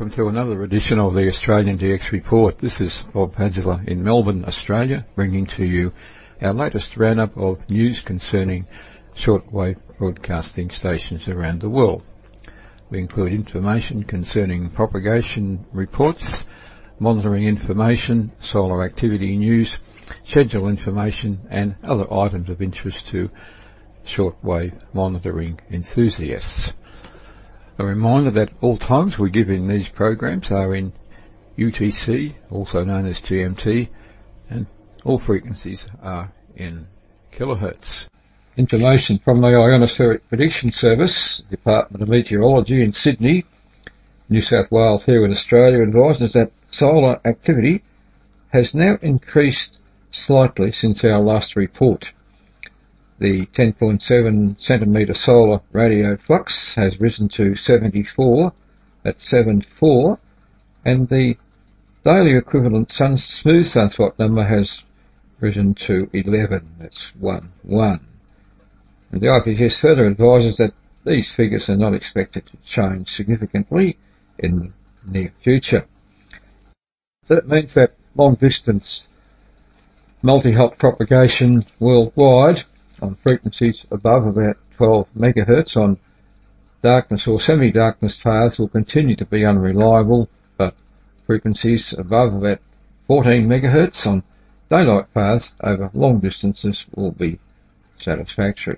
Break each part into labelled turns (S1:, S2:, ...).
S1: Welcome to another edition of the Australian DX Report. This is Bob Padula in Melbourne, Australia, bringing to you our latest roundup of news concerning shortwave broadcasting stations around the world. We include information concerning propagation reports, monitoring information, solar activity news, schedule information and other items of interest to shortwave monitoring enthusiasts. A reminder that all times we give in these programs are in UTC, also known as GMT, and all frequencies are in kilohertz. Information from the Ionospheric Prediction Service, Department of Meteorology in Sydney, New South Wales here in Australia, advises that solar activity has now increased slightly since our last report. The 10.7 centimetre solar radio flux has risen to 74, that's 74, and the daily equivalent smooth sunspot number has risen to 11, that's 11. And the IPCS further advises that these figures are not expected to change significantly in the near future. That means that long-distance multi-hot propagation worldwide on frequencies above about 12 megahertz on darkness or semi-darkness paths will continue to be unreliable, but frequencies above about 14 megahertz on daylight paths over long distances will be satisfactory.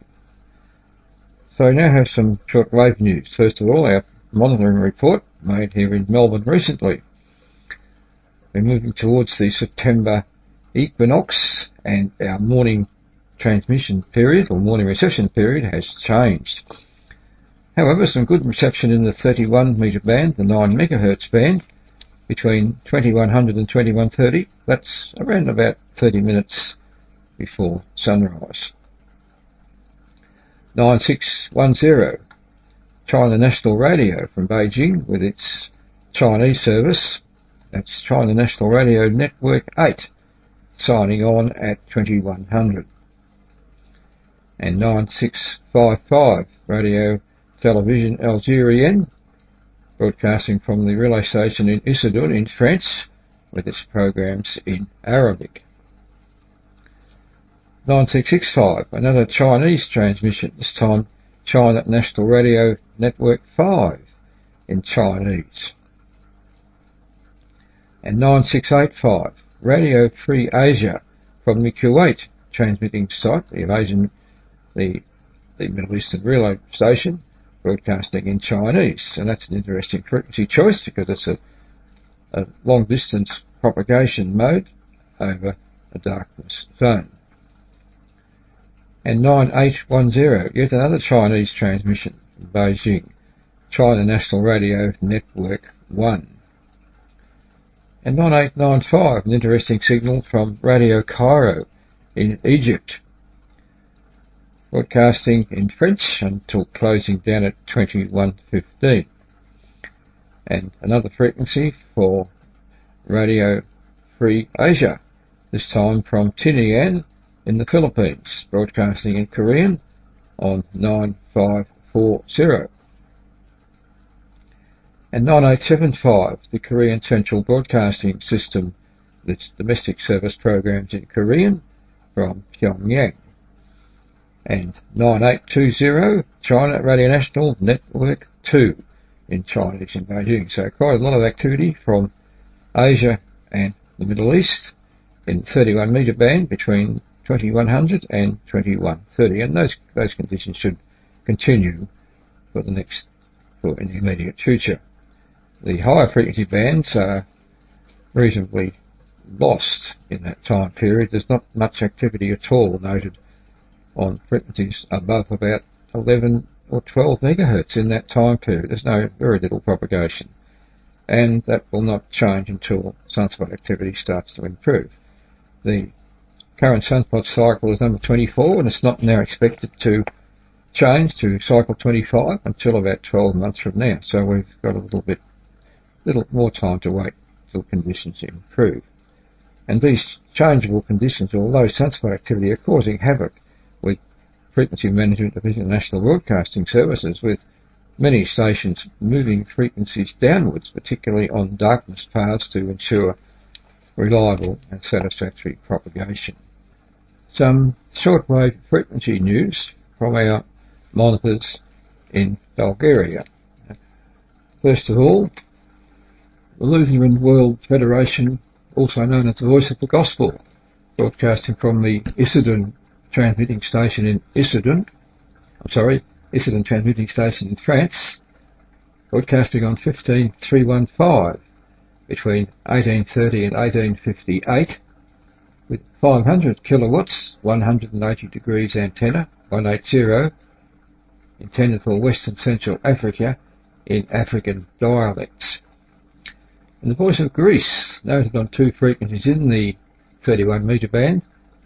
S1: So we now have some shortwave news. First of all, our monitoring report made here in Melbourne recently. We're moving towards the September equinox, and our morning transmission period or morning reception period has changed. However, some good reception in the 31 metre band, the 9 megahertz band, between 2100 and 2130. That's around about 30 minutes before sunrise. 9610, China National Radio from Beijing with its Chinese service. That's China National Radio Network 8, signing on at 2100. And 9655, Radio Television Algérienne, broadcasting from the relay station in Issoudun in France, with its programs in Arabic. 9665, another Chinese transmission, this time China National Radio Network 5 in Chinese. And 9685, Radio Free Asia from the Kuwait transmitting site, the Middle Eastern relay station, broadcasting in Chinese. And that's an interesting frequency choice because it's a long distance propagation mode over a darkness zone. And 9810, yet another Chinese transmission from Beijing, China National Radio Network 1. And 9895, an interesting signal from Radio Cairo in Egypt, broadcasting in French until closing down at 21:15. And another frequency for Radio Free Asia, this time from Tinian in the Philippines, broadcasting in Korean on 9540. And 9875, the Korean Central Broadcasting System, its domestic service programs in Korean from Pyongyang. And 9820, China Radio National Network 2 in Chinese in Beijing. So quite a lot of activity from Asia and the Middle East in 31 metre band between 2100 and 2130, and those conditions should continue for in the immediate future. The higher frequency bands are reasonably lost in that time period. There's not much activity at all noted on frequencies above about 11 or 12 megahertz in that time period. There's very little propagation, and that will not change until sunspot activity starts to improve. The current sunspot cycle is number 24, and it's not now expected to change to cycle 25 until about 12 months from now. So we've got a little more time to wait till conditions improve. And these changeable conditions, or low sunspot activity, are causing havoc with Frequency Management of International Broadcasting Services, with many stations moving frequencies downwards, particularly on darkness paths, to ensure reliable and satisfactory propagation. Some shortwave frequency news from our monitors in Bulgaria. First of all, the Lutheran World Federation, also known as the Voice of the Gospel, broadcasting from the Issoudun transmitting station in Issoudun transmitting station in France, broadcasting on 15315 between 1830 and 1858, with 500 kilowatts, 180 degrees antenna, 180, intended for Western Central Africa in African dialects. And the Voice of Greece, noted on two frequencies in the 31 metre band,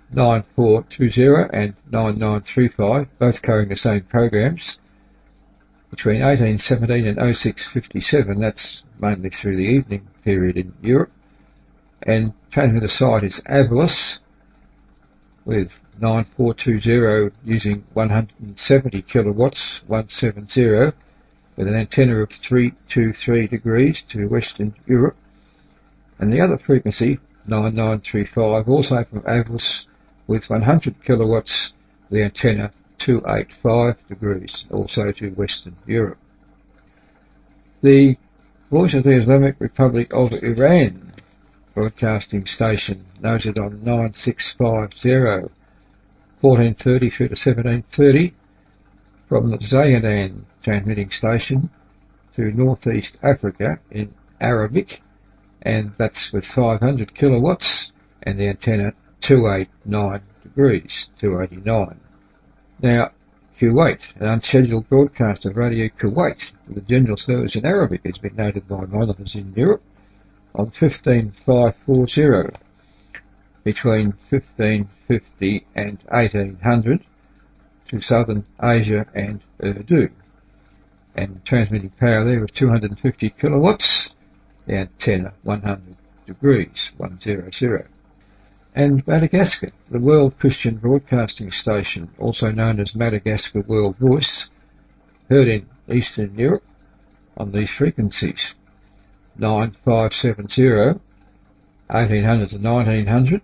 S1: 9420 and 9935, both carrying the same programs, between 1817 and 0657, that's mainly through the evening period in Europe. And transmitter site is Avilis, with 9420 using 170 kilowatts, 170, with an antenna of 323 degrees to Western Europe. And the other frequency, 9935, also from Avilis, with 100 kilowatts, the antenna 285 degrees, also to Western Europe. The Voice of the Islamic Republic of Iran broadcasting station, noted on 9650, 1430 through to 1730, from the Zahedan transmitting station to Northeast Africa in Arabic, and that's with 500 kilowatts and the antenna 289 degrees, 289. Now, Kuwait, an unscheduled broadcast of Radio Kuwait with a general service in Arabic, has been noted by monitors in Europe on 15540 between 1550 and 1800 to Southern Asia and Urdu, and transmitting power there of 250 kilowatts, the antenna 100 degrees, 100. And Madagascar, the World Christian Broadcasting Station, also known as Madagascar World Voice, heard in Eastern Europe on these frequencies, 9570, 1800 to 1900,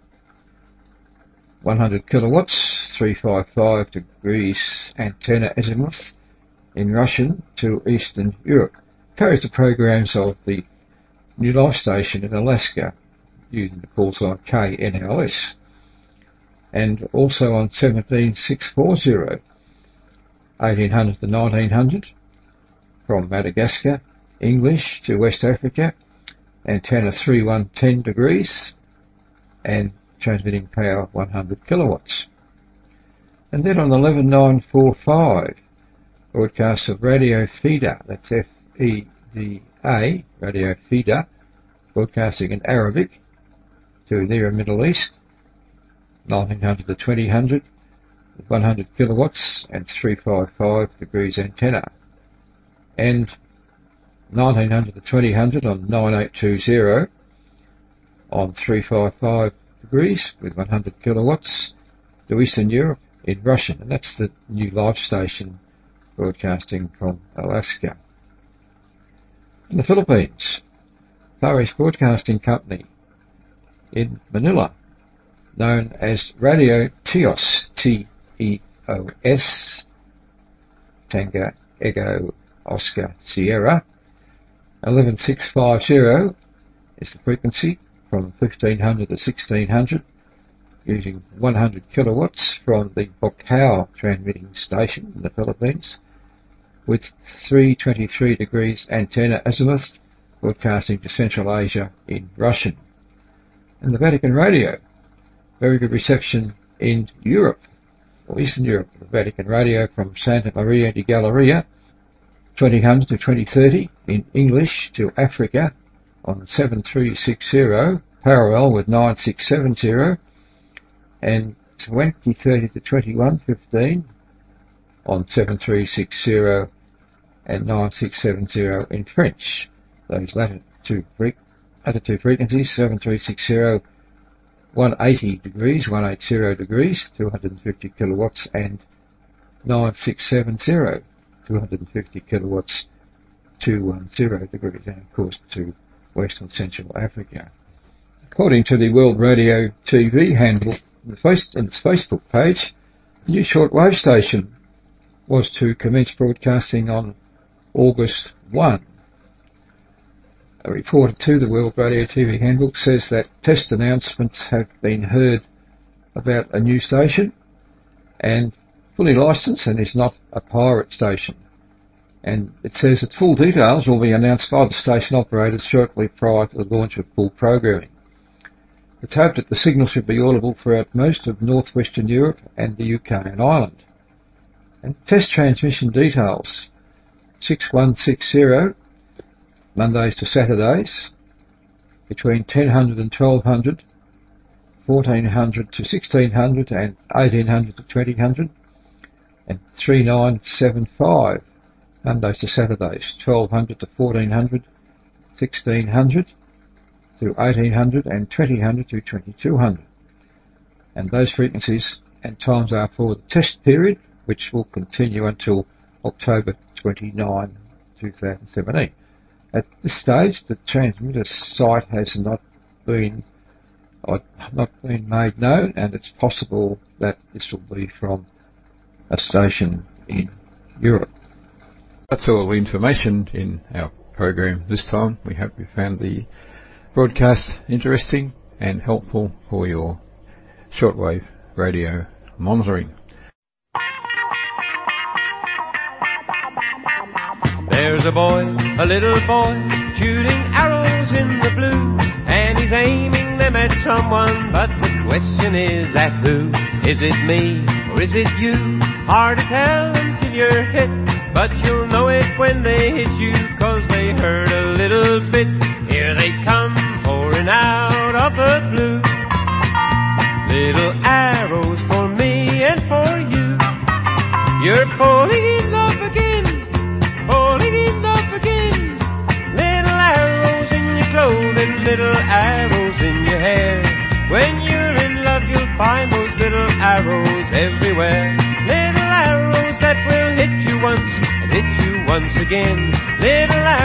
S1: 100 kilowatts, 355 degrees antenna azimuth in Russian to Eastern Europe. Carries the programs of the New Life Station in Alaska, using the call sign KNLS, and also on 17640, 1800 to 1900, from Madagascar, English to West Africa, antenna 3110 degrees, and transmitting power 100 kilowatts. And then on 11945, broadcasts of Radio Fida, that's F-E-D-A, Radio Fida, broadcasting in Arabic to Near Middle East, 1900 to 2000, with 100 kilowatts and 355 degrees antenna. And 1900 to 2000 on 9820 on 355 degrees with 100 kilowatts to Eastern Europe in Russian, and that's the New Life Station broadcasting from Alaska. In the Philippines, Far East Broadcasting Company in Manila, known as Radio Teos, T-E-O-S, Tango Echo Oscar Sierra, 11650 is the frequency from 1500 to 1600, using 100 kilowatts from the Bocao transmitting station in the Philippines, with 323 degrees antenna azimuth, broadcasting to Central Asia in Russian. And the Vatican Radio, very good reception in Europe, or Eastern Europe, the Vatican Radio from Santa Maria di Galleria, 2000 to 2030 in English to Africa on 7360, parallel with 9670, and 2030 to 2115 on 7360 and 9670 in French. Those latter two frequencies, 7360, 180 degrees, 180 degrees, 250 kilowatts, and 9670, 250 kilowatts, 210 degrees, and of course to West and Central Africa. According to the World Radio TV handle, on its Facebook page, the new shortwave station was to commence broadcasting on August 1. A reporter to the World Radio TV handbook says that test announcements have been heard about a new station and fully licensed and is not a pirate station. And it says that full details will be announced by the station operators shortly prior to the launch of full programming. It's hoped that the signal should be audible throughout most of northwestern Europe and the UK and Ireland. And test transmission details: 6160 Mondays to Saturdays between 1000 and 1200, 1400 to 1600 and 1800 to 2000, and 3975 Mondays to Saturdays 1200 to 1400, 1600 to 1800 and 2000 to 2200. And those frequencies and times are for the test period, which will continue until October 29, 2017. At this stage, the transmitter site has not been made known, and it's possible that this will be from a station in Europe. That's all the information in our program this time. We hope you found the broadcast interesting and helpful for your shortwave radio monitoring.
S2: There's a boy, a little boy, shooting arrows in the blue, and he's aiming them at someone, but the question is at who? Is it me, or is it you? Hard to tell until you're hit, but you'll know it when they hit you, 'cause they hurt a little bit. Here they come, pouring out of the blue. Little arrows for me and for you. You're falling in love again, falling in love again. Little arrows in your clothing, little arrows in your hair. When you're in love, you'll find those little arrows everywhere. Little arrows that will hit you once and hit you once again. Little arrows